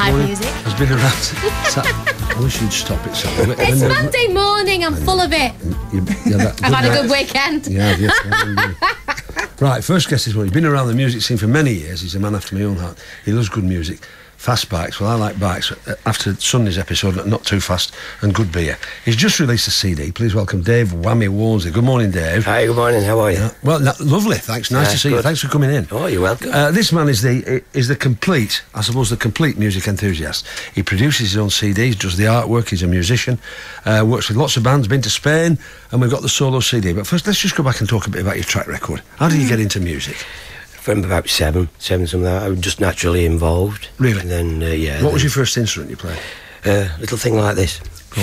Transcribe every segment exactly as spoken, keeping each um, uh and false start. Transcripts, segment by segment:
live morning music. has been around. Sa- I wish you'd stop it, Sally. It's Monday morning. I'm full of it. You, yeah, that, I've had a night. good weekend. Yeah, yes. Right, first guest this morning. He's been around the music scene for many years. He's a man after my own heart. He loves good music. Fast bikes, well I like bikes. After Sunday's episode, Not Too Fast and Good Beer. He's just released a C D. Please welcome Dave Whammy Walmsley. Good morning, Dave. Hi, good morning, how are you? Uh, well, no, lovely, thanks, nice Yeah, to see good. you. Thanks for coming in. Oh, you're welcome. Uh, this man is the is the complete, I suppose, the complete music enthusiast. He produces his own C Ds, does the artwork, he's a musician, uh, works with lots of bands, been to Spain, and we've got the solo C D. But first, let's just go back and talk a bit about your track record. How did you get into music? From about seven, seven something like that, I was just naturally involved. Really? And then, uh, yeah. What then, was your first instrument you played? Uh, little thing like this.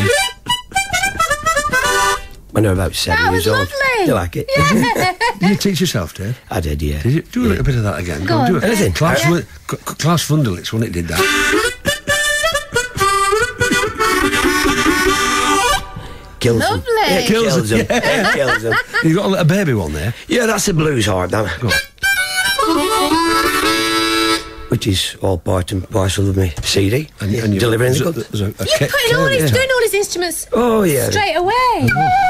When I was about seven That was years old. lovely. You like it? Yeah. Did you teach yourself, Dave? I did, yeah. Did you do a yeah. little bit of that again? Go on, do on. it. Anything. Klaus, Yeah. Wu- K- K- Klaus Wunderlich, when it did that. Kills them. Lovely. Yeah, it Kills kills them. them. Yeah, it kills them. You got a little baby one there. Yeah, that's the blues heart, that. Go on. Which is all part and parcel of me C D. And, you- yeah, and you- delivering there's the a- goods. there's a- a You're ca- putting all ca- his, yeah. doing all his instruments Oh, yeah. straight away.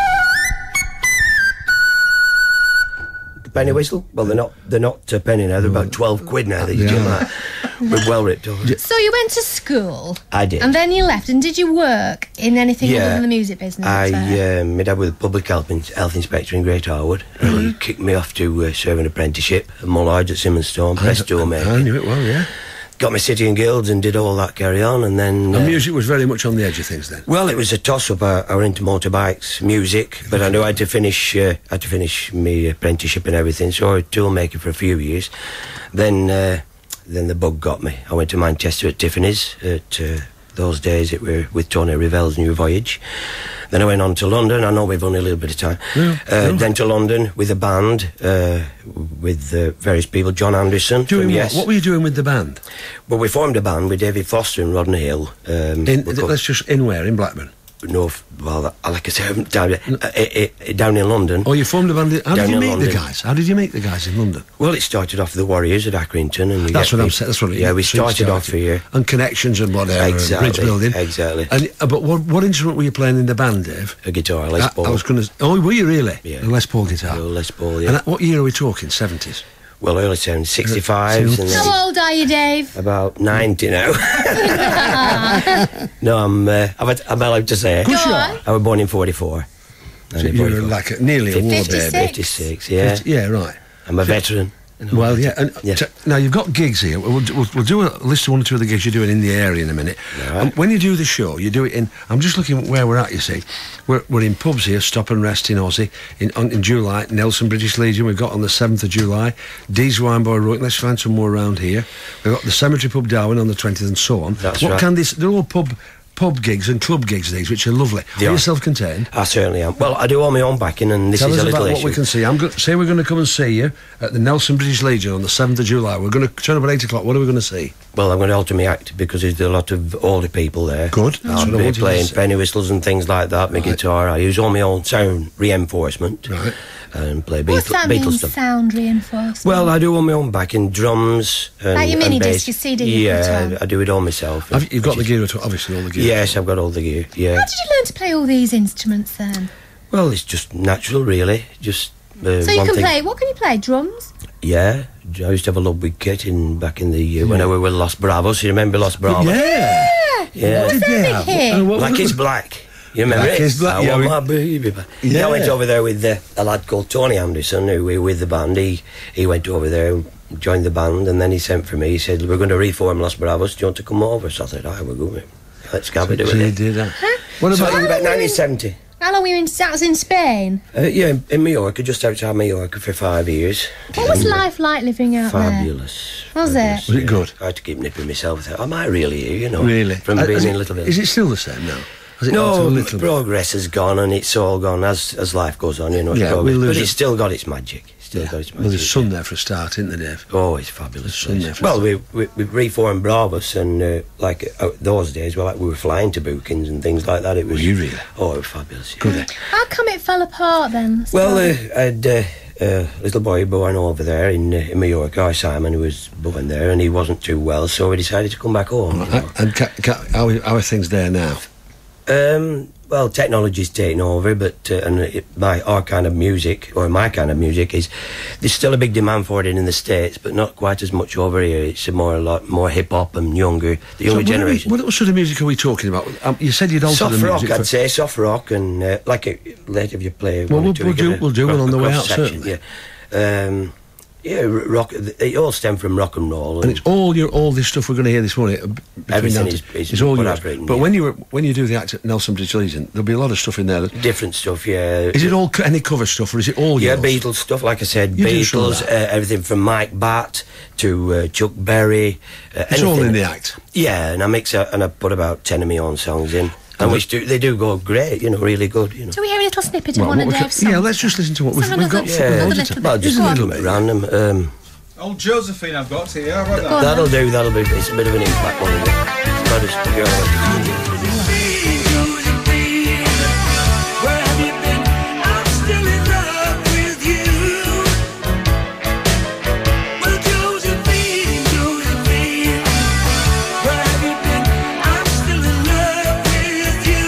Penny whistle? Well, they're not. They're not a penny now. They're about twelve quid now. These Yeah. gym like, we're well ripped off. So you went to school. I did. And then you left. And did you work in anything Yeah. other than the music business? I, there? um, my dad was a public health, in, health inspector in Great Harwood. And he kicked me off to uh, serve an apprenticeship at Mullards at Simmons Stone, press door I making. knew it well, yeah. Got my city and guilds and did all that carry on, and then. And uh, music was very much on the edge of things then. Well, it was a toss-up. I, I were into motorbikes, music, but I knew I had to finish. Uh, had to finish my apprenticeship and everything. So I was tool maker for a few years. Then, uh, then the bug got me. I went to Manchester at Tiffany's. At uh, those days, it were with Tony Revell's New Voyage. Then I went on to London. I know we've only a little bit of time. Yeah, uh, yeah. Then to London with a band, uh, with uh, various people. John Anderson Doing from what? Yes. What were you doing with the band? Well, we formed a band with David Foster and Rodney Hill. Um, In, we co- let's just in where? In Blackburn? No, f- well, I- like I say, I haven't down, uh, uh, uh, down in London. Oh, you formed a band. How Down did you in meet London. the guys? How did you meet the guys in London? Well, it started off the Warriors at Accrington, and we That's get what I'm me- saying. That's what it Yeah, we so it started, off here. And connections and whatever. Exactly, And bridge building. exactly. And uh, but what what instrument were you playing in the band, Dave? A guitar, Les I, Paul. I was going to. Oh, were you really? Yeah. A Les Paul guitar. A Les Paul, yeah. And at what year are we talking? Seventies. Well, early seventies, sixty-fives, and then How old are you, Dave? about ninety now. no, I'm. Uh, I'm, I'm allowed to say. Go on. I was born in forty-four. So you were like a, nearly a war fifty-six. baby. fifty-six, yeah. Fifty- yeah, right. I'm a veteran. you know. Well, yeah. And Yeah. t- now you've got gigs here. We'll, we'll, we'll do a list of one or two of the gigs you're doing in the area in a minute. Right. And when you do the show, you do it in. I'm just looking at where we're at. You see, we're we're in pubs here. Stop and Rest in Aussie in on, in July. Nelson British Legion. We've got on the seventh of July. Dee's Wine Boy Road. Let's find some more around here. We've got the Cemetery Pub Darwin on the twentieth and so on. That's what right. can this? They're all pub. Pub gigs and club gigs, these, which are lovely. They Are you are. self-contained? I certainly am. Well, I do all my own backing, and this Tell is us a about little what issue. we can see. I'm go- say we're going to come and see you at the Nelson British Legion on the seventh of July. We're going to turn up at eight o'clock. What are we going to see? Well, I'm going to alter my act because there's a lot of older people there. Good. That's I'll what I be wanted to playing say. penny whistles and things like that. My Right. guitar. I use all my own sound reinforcement. Right. And play What's Beatles, that mean, Beatles stuff. sound reinforcement? Well, I do all my own backing, drums and, Like your and mini bass. disc, your C D you Yeah, put on. I do it all myself. Have you, you've got the Which gear, at all, obviously, all the is- gear. Yes, I've got all the gear. Yeah. How did you learn to play all these instruments then? Well, it's just natural, really. Just uh, So you one can thing. play, what can you play? Drums? Yeah, I used to have a Ludwig kit in back in the uh, when I was with Los Bravos. You remember Los Bravos? Yeah. Yeah. What was Did that you big have? hit? Uh, what Black was is it? Black. You remember Black it? is Black, I yeah, want we- my baby back. Yeah. Yeah, I went over there with uh, a lad called Tony Anderson, who we with the band. He he went over there, joined the band, and then he sent for me. He said, "We're going to reform Los Bravos. Do you want to come over?" So I said, "I will go. Let's go and do So you it." did that. What So about it was you? about nineteen seventy. How long were you in, that was in Spain? Uh, yeah, in, in Mallorca, just outside Mallorca for five years. What was life like living out Fabulous. Was fabulous, it? Was it yeah. good? I had to keep nipping myself. Am I really here, you know? Really? From Uh, being is in it- a little bit. Is it still the same now? Has it altered No, a little bit? progress has gone and it's all gone as as life goes on, you know. it's Yeah, progress. we lose but it. it's still got its magic. It's still Yeah. got its magic. Well, there's sun yeah. there for a start, isn't there, Dave? Oh, it's fabulous. There's sun place. there for Well, a we, we we reformed Bravos and uh, like uh, those days, well, like we were flying to Bookings and things like that. It was Were you really? Oh, it was fabulous. yeah. Good. eh? How come it fell apart then? Well, uh, I'd uh, uh, little boy born over there in, uh, in Mallorca, our Simon, who was born there, and he wasn't too well, so we decided to come back home. You know. And ca- ca- how, are- how are things there now? Um, well, technology's taken over, but uh, and it, my our kind of music, or my kind of music, is there's still a big demand for it in the States, but not quite as much over here. It's a more a lot more hip hop and younger, the younger So generation. What, what sort of music are we talking about? Um, you said you'd altered Soft the rock, music. I'd for- say soft rock, and uh, like a, later if you play. Well, one or we'll- two, we'll we get do- a we'll do one rock- on the way cross out, section, Yeah, um, yeah, r- rock. It all stemmed from rock and roll. And it's all your all this stuff we're going to hear this morning. uh, b- between Everything now is- to- is it's all what yours. I've written, But yeah. when you were, when you do the act at Nelson Bridge Legion, there'll be a lot of stuff in there. That, different stuff. Yeah, is it all co- any cover stuff, or is it all Yeah, yours? Beatles stuff, like I said, You do some of Beatles, uh, that. everything from Mike Batt to uh, Chuck Berry. Uh, It's all anything. in the act. Yeah, and I mix a, and I put about ten of my own songs in, and which do they do go great, you know, really good, you know. Do we hear a little snippet of Well, one what of we can- Dave's songs? yeah, let's just listen to what we've, Sing we've got. another- for Yeah, loads of little time. Well, bit. just Go a on. little bit random. Um, Old Josephine I've got here. How about Go that? on. that'll do. That'll be. It's a bit of an impact one. Isn't it? It's not as Where have you been? I'm still in love with you. Well, Josephine, Josephine, where have you been? I'm still in love with you.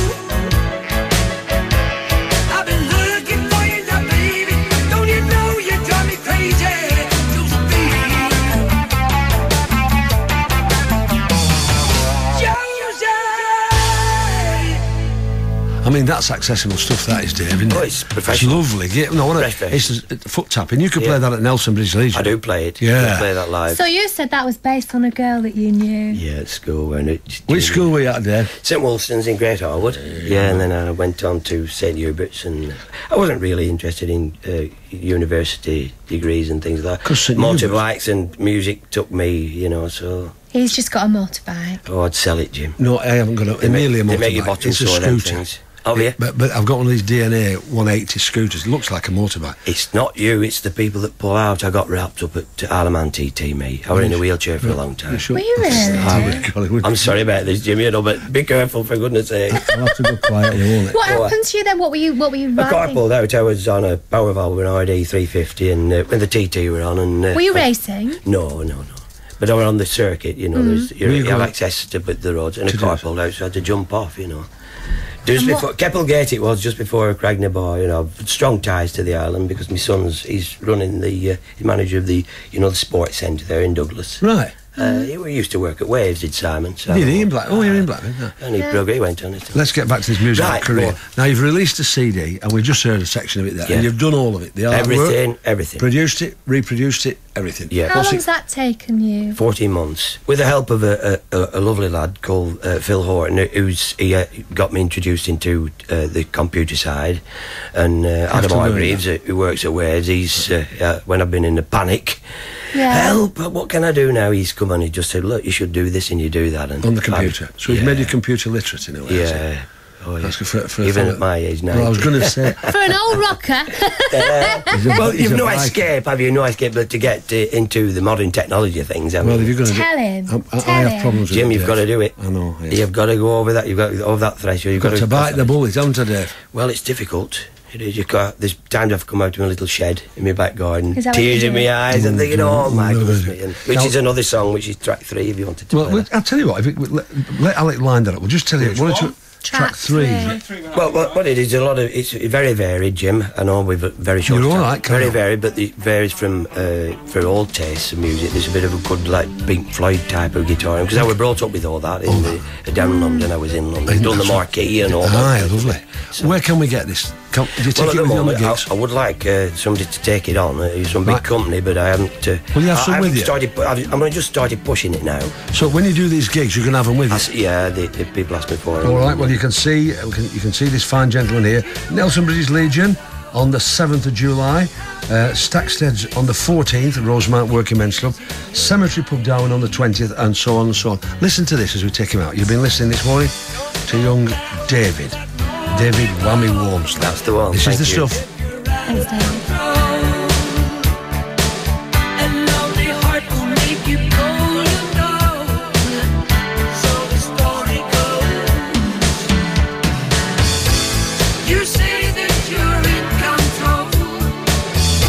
I've been looking for you now, baby. Don't you know you drive me crazy, Josephine? Josephine. I mean, that's accessible stuff, that is, Dave, isn't it? Oh, it's professional. It's lovely. Yeah, no, what Fresh, it's fresh. a, foot tapping. You could play Yeah. that at Nelson Bridge Legion. I do play it. Yeah. I play that live. So you said that was based on a girl that you knew. Yeah, at school when it. Which school were you at, Dave? Saint Wolstan's in Great Harwood. Yeah, and then I went on to Saint Hubert's, and I wasn't really interested in uh, university degrees and things like that. 'Cause Saint Hubert's- Motorbikes and music took me, you know. So He's just got a motorbike. oh, I'd sell it, Jim. No, I haven't got a, They make, nearly a they make your motorbike. bottom It's a sore, them scooter. things. Oh yeah. But, but I've got one of these D N A one eighty scooters. It looks like a motorbike. It's not you, it's the people that pull out. I got wrapped up at Alaman T T, me. I was in a wheelchair for a long time. You should- Were you really? I would- golly, would- I'm sorry about this, Jim, you know, but be careful, for goodness sake. I'll have to go quietly, won't it? What Oh, happened to you then? What were you? What were you A car riding? pulled out. I was on a power valve with an R D three fifty, and uh, when the T T were on, and uh, Were you racing? No, no, no. But I was on the circuit, you know. There's, you, Were you you have going- access to the the roads, and a To car do it? pulled out, so I had to jump off, you know. Just And what- before Keppelgate, it was just before Craignabar. You know, strong ties to the island because my son's he's running the uh, he's manager of the you know the sports centre there in Douglas. Right. Uh, he we used to work at Waves, did Simon? So, Did he in Black? Oh, you're in Blackburn. Yeah. And he, Yeah. progr- he went on it. Let's get back to this musical Right, career. go on. Now, you've released a C D, and we just heard a section of it there, Yeah. and you've done all of it. The artwork, Everything, everything. produced it, reproduced it, everything. Yeah. How What's long's it- that taken you? fourteen months with the help of a, a, a lovely lad called uh, Phil Horton, who's he uh, got me introduced into uh, the computer side, and uh, Adam to learn Hargreaves, uh, who works at Waves, he's uh, uh, when I've been in a panic, Yeah. help, what can I do now? He's come on, he just said, look, you should do this and you do that, and On the computer. I- So he's yeah. made you computer literate in a way. has he? Yeah. Oh, yeah. That's good for, for a Even fella- at my age now. Well, I was going to say. For an old rocker. he's a- Well, he's you've a no biker. escape, have you? No escape, but to get uh, into the modern technology things, I Well, mean, if you're going to Tell him. I, I, Tell I have him. problems with Jim, it, you've Dave. got to do it. I know. Yes. You've got to go over that. You've got to go over that threshold. You've got to bite the bullet, haven't I, Dave? Well, it's difficult. It is. You got, there's times I've come out to my little shed in my back garden, Is that what tears you in do? my eyes, and thinking, Mm, oh my no, no, goodness no. me. And, which Now- is another song, which is track three, if you wanted to Well, play well, that. I'll tell you what. If it, let, let Alec line that up. We'll just tell you. Which one or two- one? Track three. Three when I Well, was what, what it is, a lot of it's very varied, Jim. I know we've a very short You're all time. right, carry very on. varied, but it varies from uh, for all tastes of music. There's a bit of a good like Pink Floyd type of guitar because I was brought up with all that in the, uh, down in London. I was in London, Isn't done the that so- marquee and all Aye, that. lovely. So- Where can we get this? Can, do you take Well, at it the with you on the moment, I, gigs? I would like uh, somebody to take it on, uh, some big Right. company, but I haven't. Uh, Will you have I, some I with haven't you? Started, pu- I've, I'm only just started pushing it now. So when you do these gigs, you can have them with I you. s yeah, the, the people ask me for them. All right. Well, you can see uh, we can, you can see this fine gentleman here, Nelson Bridge Legion, on the seventh of July, uh, Stackstead's on the fourteenth, Rosemount Working Men's Club, Cemetery Pub Darwin on the twentieth, and so on and so on. Listen to this as we take him out. You've been listening this morning to young David, David Whammy Wormsley. That's the one, This thank is the you. stuff. Thanks, David. A lonely heart will make you cold and cold. So the story goes. You say that you're in control,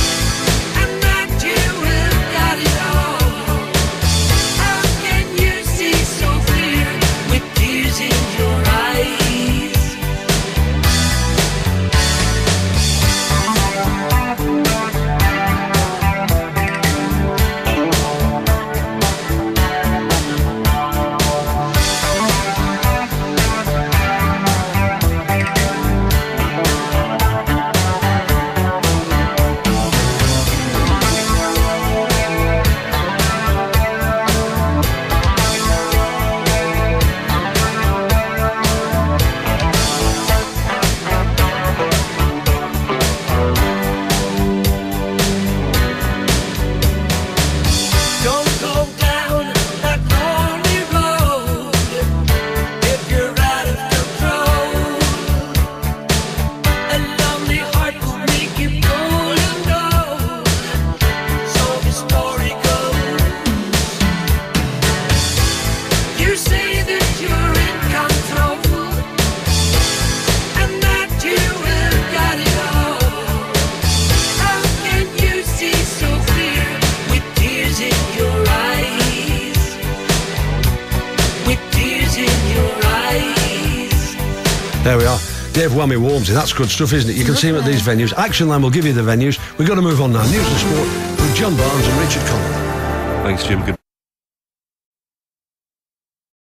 There we are. Dave Whammy Walmsley, that's good stuff, isn't it? You can see him at these venues. Action Line will give you the venues. We've got to move on now. News and sport with John Barnes and Richard Conlon. Thanks, Jim. Good